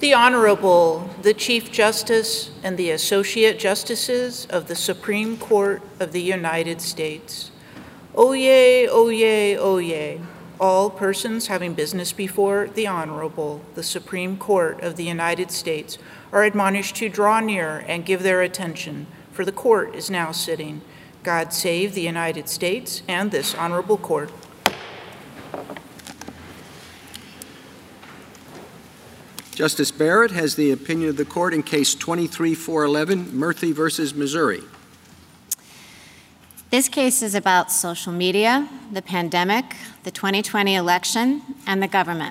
The Honorable, the Chief Justice and the Associate Justices of the Supreme Court of the United States. Oyez, oyez, oyez. All persons having business before the Honorable, the Supreme Court of the United States, are admonished to draw near and give their attention, for the court is now sitting. God save the United States and this honorable court. Justice Barrett has the opinion of the court in case 23-411, Murthy versus Missouri. This case is about social media, the pandemic, the 2020 election, and the government.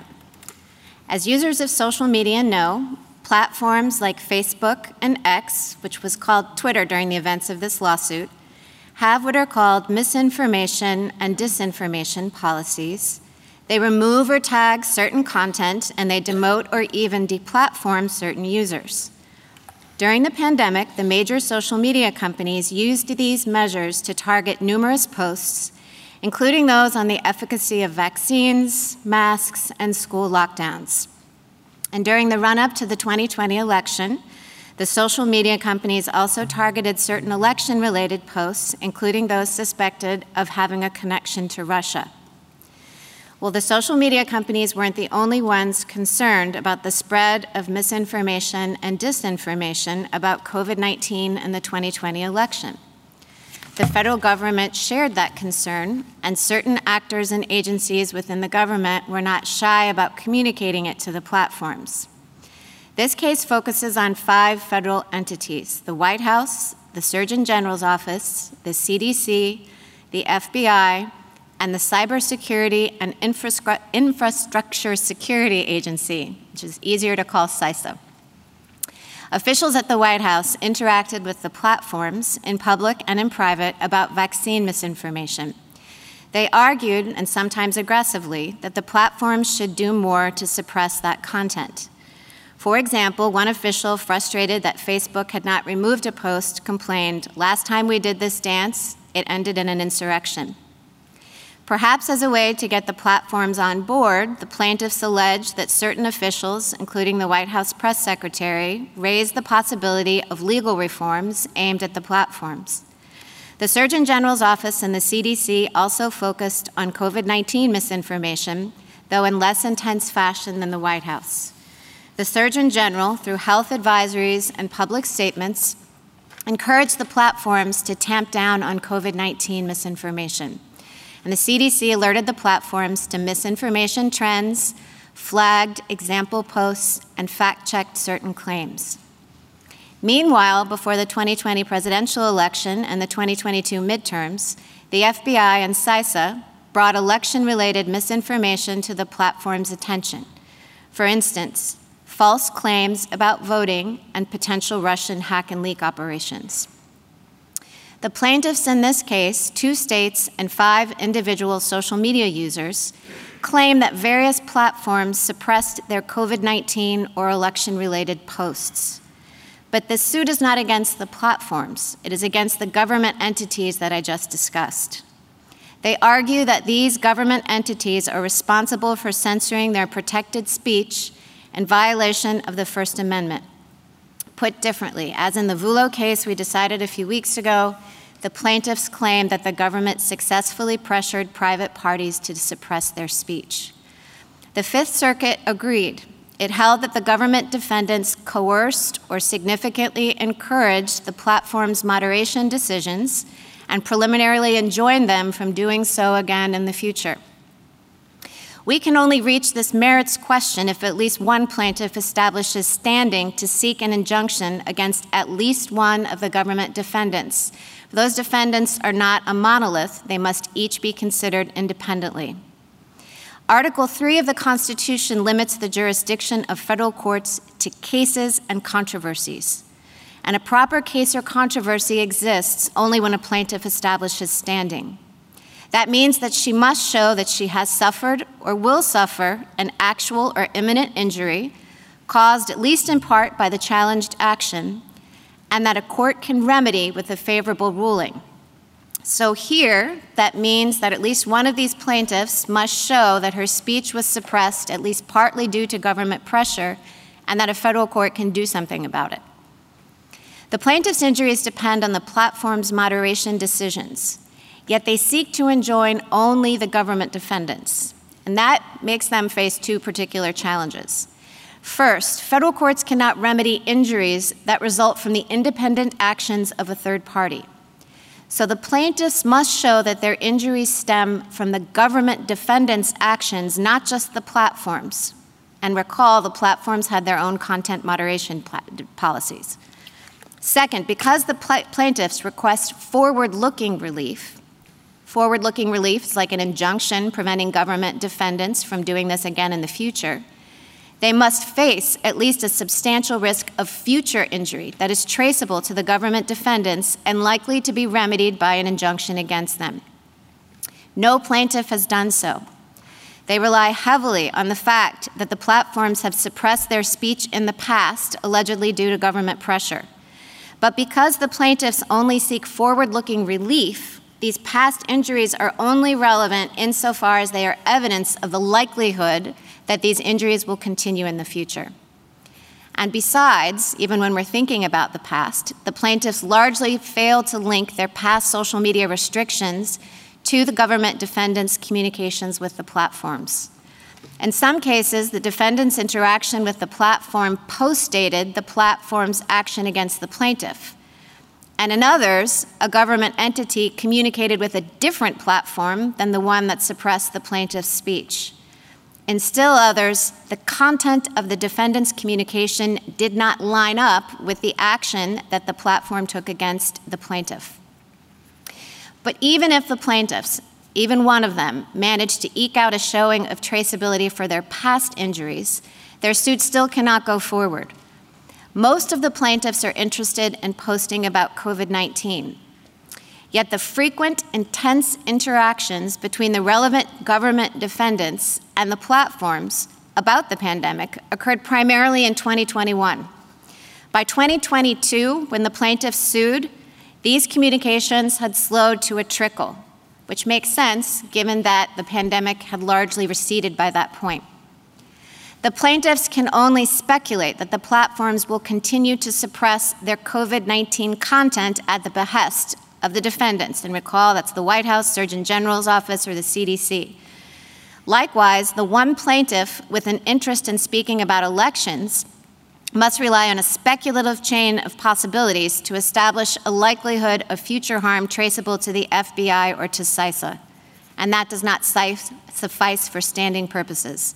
As users of social media know, platforms like Facebook and X, which was called Twitter during the events of this lawsuit, have what are called misinformation and disinformation policies. They remove or tag certain content, and they demote or even deplatform certain users. During the pandemic, the major social media companies used these measures to target numerous posts, including those on the efficacy of vaccines, masks, and school lockdowns. And during the run-up to the 2020 election, the social media companies also targeted certain election-related posts, including those suspected of having a connection to Russia. Well, the social media companies weren't the only ones concerned about the spread of misinformation and disinformation about COVID-19 and the 2020 election. The federal government shared that concern, and certain actors and agencies within the government were not shy about communicating it to the platforms. This case focuses on 5 federal entities: the White House, the Surgeon General's Office, the CDC, the FBI, and the Cybersecurity and Infrastructure Security Agency, which is easier to call CISA. Officials at the White House interacted with the platforms in public and in private about vaccine misinformation. They argued, and sometimes aggressively, that the platforms should do more to suppress that content. For example, one official, frustrated that Facebook had not removed a post, complained, "Last time we did this dance, it ended in an insurrection." Perhaps as a way to get the platforms on board, the plaintiffs alleged that certain officials, including the White House press secretary, raised the possibility of legal reforms aimed at the platforms. The Surgeon General's Office and the CDC also focused on COVID-19 misinformation, though in less intense fashion than the White House. The Surgeon General, through health advisories and public statements, encouraged the platforms to tamp down on COVID-19 misinformation. And the CDC alerted the platforms to misinformation trends, flagged example posts, and fact-checked certain claims. Meanwhile, before the 2020 presidential election and the 2022 midterms, the FBI and CISA brought election-related misinformation to the platform's attention. For instance, false claims about voting and potential Russian hack and leak operations. The plaintiffs in this case, 2 states and 5 individual social media users, claim that various platforms suppressed their COVID-19 or election-related posts. But this suit is not against the platforms. It is against the government entities that I just discussed. They argue that these government entities are responsible for censoring their protected speech in violation of the First Amendment. Put differently, as in the Vullo case we decided a few weeks ago, the plaintiffs claim that the government successfully pressured private parties to suppress their speech. The Fifth Circuit agreed. It held that the government defendants coerced or significantly encouraged the platform's moderation decisions and preliminarily enjoined them from doing so again in the future. We can only reach this merits question if at least one plaintiff establishes standing to seek an injunction against at least one of the government defendants. Those defendants are not a monolith. They must each be considered independently. Article 3 of the Constitution limits the jurisdiction of federal courts to cases and controversies. And a proper case or controversy exists only when a plaintiff establishes standing. That means that she must show that she has suffered or will suffer an actual or imminent injury caused at least in part by the challenged action, and that a court can remedy with a favorable ruling. So here, that means that at least one of these plaintiffs must show that her speech was suppressed at least partly due to government pressure and that a federal court can do something about it. The plaintiff's injuries depend on the platform's moderation decisions, yet they seek to enjoin only the government defendants, and that makes them face two particular challenges. First, federal courts cannot remedy injuries that result from the independent actions of a third party. So the plaintiffs must show that their injuries stem from the government defendants' actions, not just the platforms. And recall, the platforms had their own content moderation policies. Second, because the plaintiffs request forward-looking relief is like an injunction preventing government defendants from doing this again in the future, they must face at least a substantial risk of future injury that is traceable to the government defendants and likely to be remedied by an injunction against them. No plaintiff has done so. They rely heavily on the fact that the platforms have suppressed their speech in the past, allegedly due to government pressure. But because the plaintiffs only seek forward-looking relief, these past injuries are only relevant insofar as they are evidence of the likelihood that these injuries will continue in the future. And besides, even when we're thinking about the past, the plaintiffs largely fail to link their past social media restrictions to the government defendants' communications with the platforms. In some cases, the defendant's interaction with the platform postdated the platform's action against the plaintiff. And in others, a government entity communicated with a different platform than the one that suppressed the plaintiff's speech. In still others, the content of the defendant's communication did not line up with the action that the platform took against the plaintiff. But even if the plaintiffs, even one of them, managed to eke out a showing of traceability for their past injuries, their suit still cannot go forward. Most of the plaintiffs are interested in posting about COVID-19. Yet the frequent, intense interactions between the relevant government defendants and the platforms about the pandemic occurred primarily in 2021. By 2022, when the plaintiffs sued, these communications had slowed to a trickle, which makes sense given that the pandemic had largely receded by that point. The plaintiffs can only speculate that the platforms will continue to suppress their COVID-19 content at the behest of the defendants. And recall, that's the White House, Surgeon General's office, or the CDC. Likewise, the one plaintiff with an interest in speaking about elections must rely on a speculative chain of possibilities to establish a likelihood of future harm traceable to the FBI or to CISA. And that does not suffice for standing purposes.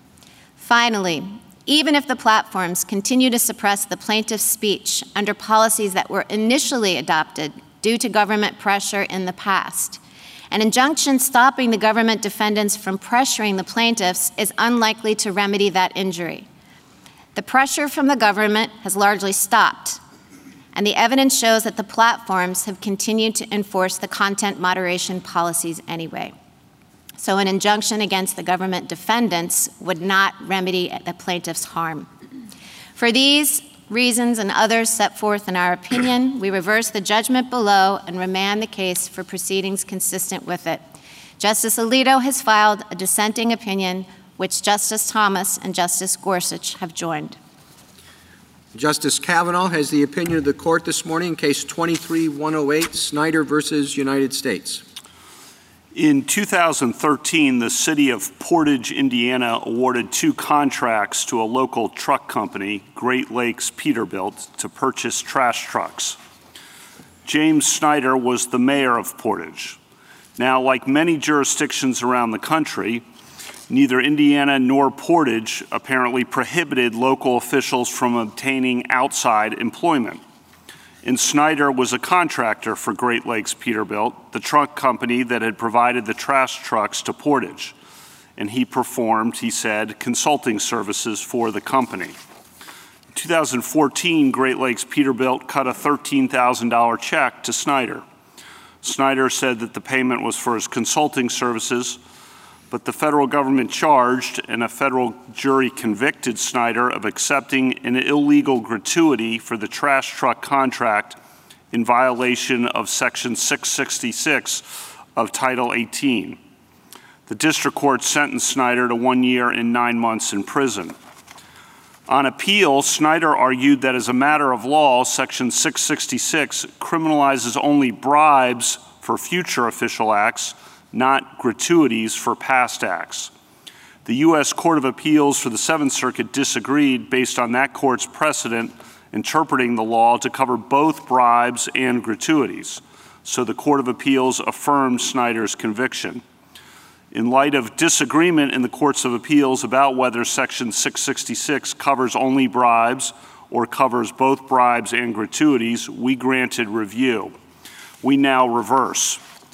Finally, even if the platforms continue to suppress the plaintiff's speech under policies that were initially adopted due to government pressure in the past, an injunction stopping the government defendants from pressuring the plaintiffs is unlikely to remedy that injury. The pressure from the government has largely stopped, and the evidence shows that the platforms have continued to enforce the content moderation policies anyway. So an injunction against the government defendants would not remedy the plaintiff's harm. For these reasons and others set forth in our opinion, we reverse the judgment below and remand the case for proceedings consistent with it. Justice Alito has filed a dissenting opinion, which Justice Thomas and Justice Gorsuch have joined. Justice Kavanaugh has the opinion of the court this morning in case 23-108, Snyder versus United States. In 2013, the city of Portage, Indiana, awarded 2 contracts to a local truck company, Great Lakes Peterbilt, to purchase trash trucks. James Snyder was the mayor of Portage. Now, like many jurisdictions around the country, neither Indiana nor Portage apparently prohibited local officials from obtaining outside employment. And Snyder was a contractor for Great Lakes Peterbilt, the truck company that had provided the trash trucks to Portage. And he performed, he said, consulting services for the company. In 2014, Great Lakes Peterbilt cut a $13,000 check to Snyder. Snyder said that the payment was for his consulting services, but the federal government charged and a federal jury convicted Snyder of accepting an illegal gratuity for the trash truck contract in violation of Section 666 of Title 18. The district court sentenced Snyder to 1 year and 9 months in prison. On appeal, Snyder argued that as a matter of law, Section 666 criminalizes only bribes for future official acts, not gratuities for past acts. The U.S. Court of Appeals for the Seventh Circuit disagreed based on that court's precedent interpreting the law to cover both bribes and gratuities. So the Court of Appeals affirmed Snyder's conviction. In light of disagreement in the courts of appeals about whether Section 666 covers only bribes or covers both bribes and gratuities, we granted review. We now reverse.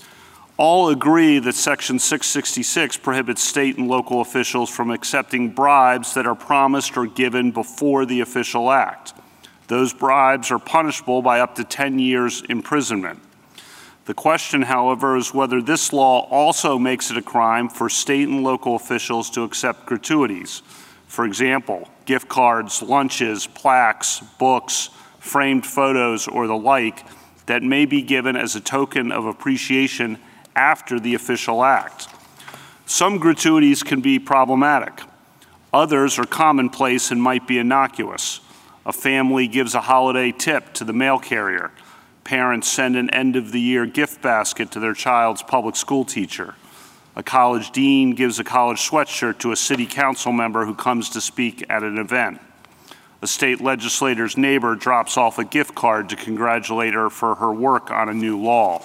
All agree that Section 666 prohibits state and local officials from accepting bribes that are promised or given before the official act. Those bribes are punishable by up to 10 years imprisonment. The question, however, is whether this law also makes it a crime for state and local officials to accept gratuities. For example, gift cards, lunches, plaques, books, framed photos, or the like that may be given as a token of appreciation after the official act. Some gratuities can be problematic. Others are commonplace and might be innocuous. A family gives a holiday tip to the mail carrier. Parents send an end-of-the-year gift basket to their child's public school teacher. A college dean gives a college sweatshirt to a city council member who comes to speak at an event. A state legislator's neighbor drops off a gift card to congratulate her for her work on a new law.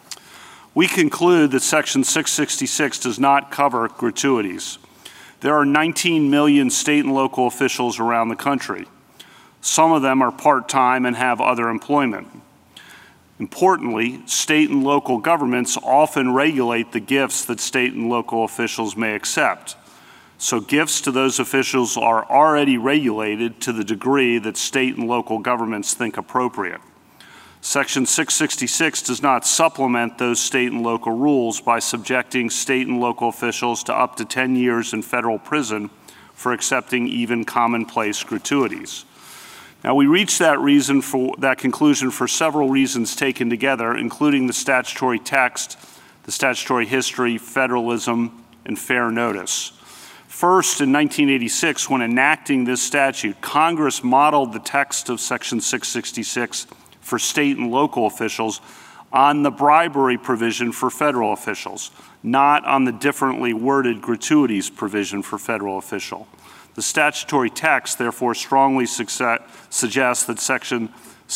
We conclude that Section 666 does not cover gratuities. There are 19 million state and local officials around the country. Some of them are part-time and have other employment. Importantly, state and local governments often regulate the gifts that state and local officials may accept. So gifts to those officials are already regulated to the degree that state and local governments think appropriate. Section 666 does not supplement those state and local rules by subjecting state and local officials to up to 10 years in federal prison for accepting even commonplace gratuities. Now, we reached that conclusion for several reasons taken together, including the statutory text, the statutory history, federalism, and fair notice. First, in 1986, when enacting this statute, Congress modeled the text of Section 666 for state and local officials on the bribery provision for federal officials, not on the differently worded gratuities provision for federal official. The statutory text, therefore, strongly suggests that Section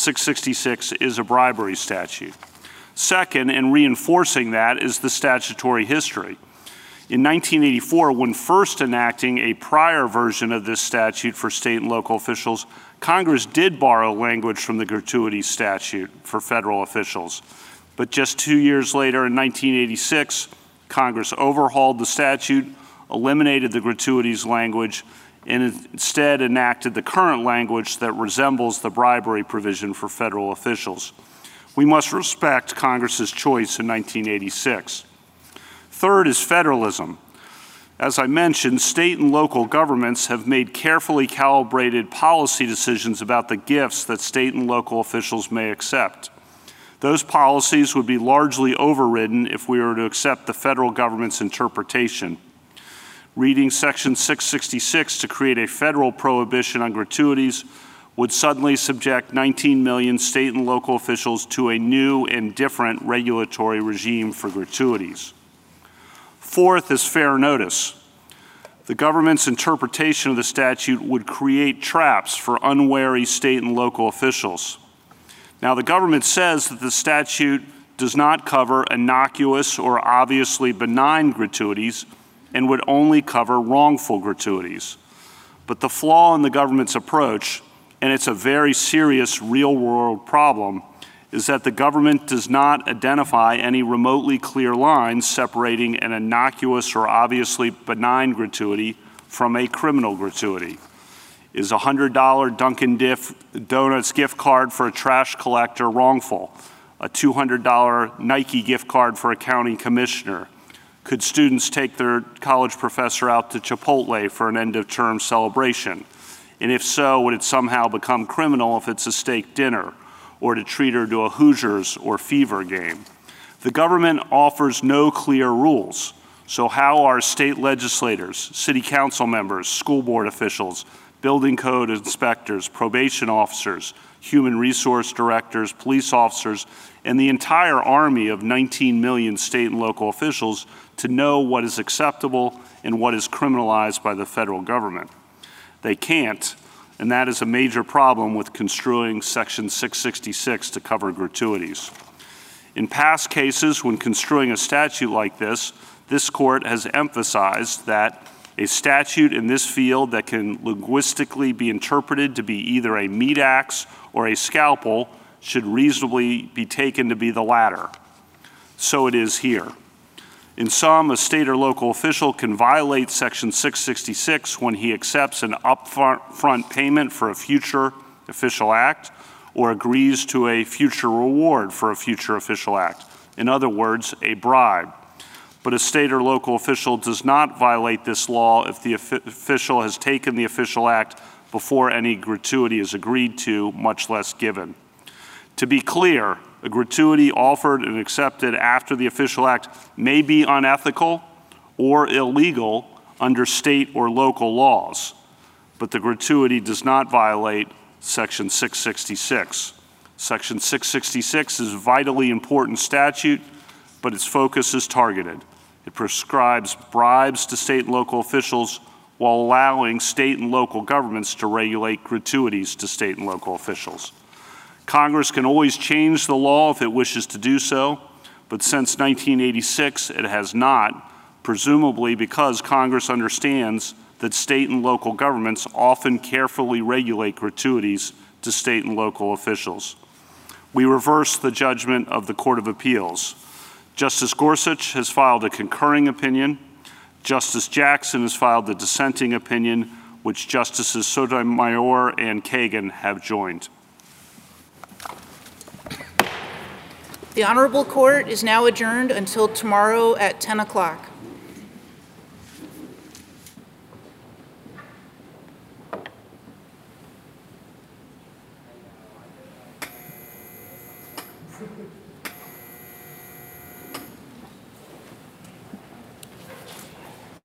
666 is a bribery statute. Second, and reinforcing that, is the statutory history. In 1984, when first enacting a prior version of this statute for state and local officials, Congress did borrow language from the gratuity statute for federal officials. But just 2 years later, in 1986, Congress overhauled the statute, eliminated the gratuities language, and instead enacted the current language that resembles the bribery provision for federal officials. We must respect Congress's choice in 1986. Third is federalism. As I mentioned, state and local governments have made carefully calibrated policy decisions about the gifts that state and local officials may accept. Those policies would be largely overridden if we were to accept the federal government's interpretation. Reading Section 666 to create a federal prohibition on gratuities would suddenly subject 19 million state and local officials to a new and different regulatory regime for gratuities. Fourth is fair notice. The government's interpretation of the statute would create traps for unwary state and local officials. Now, the government says that the statute does not cover innocuous or obviously benign gratuities and would only cover wrongful gratuities. But the flaw in the government's approach, and it's a very serious real-world problem, is that the government does not identify any remotely clear lines separating an innocuous or obviously benign gratuity from a criminal gratuity. Is a $100 Dunkin' Donuts gift card for a trash collector wrongful? A $200 Nike gift card for a county commissioner? Could students take their college professor out to Chipotle for an end-of-term celebration? And if so, would it somehow become criminal if it's a steak dinner, or to treat her to a Hoosiers or Fever game? The government offers no clear rules. So how are state legislators, city council members, school board officials, building code inspectors, probation officers, human resource directors, police officers, and the entire army of 19 million state and local officials to know what is acceptable and what is criminalized by the federal government. They can't, and that is a major problem with construing Section 666 to cover gratuities. In past cases, when construing a statute like this court has emphasized that a statute in this field that can linguistically be interpreted to be either a meat axe or a scalpel should reasonably be taken to be the latter. So it is here. In sum, a state or local official can violate Section 666 when he accepts an upfront payment for a future official act or agrees to a future reward for a future official act. In other words, a bribe. But a state or local official does not violate this law if the official has taken the official act before any gratuity is agreed to, much less given. To be clear, a gratuity offered and accepted after the official act may be unethical or illegal under state or local laws, but the gratuity does not violate Section 666. Section 666 is a vitally important statute, but its focus is targeted. It prescribes bribes to state and local officials while allowing state and local governments to regulate gratuities to state and local officials. Congress can always change the law if it wishes to do so, but since 1986 it has not, presumably because Congress understands that state and local governments often carefully regulate gratuities to state and local officials. We reverse the judgment of the Court of Appeals. Justice Gorsuch has filed a concurring opinion. Justice Jackson has filed a dissenting opinion, which Justices Sotomayor and Kagan have joined. The Honorable Court is now adjourned until tomorrow at 10 o'clock.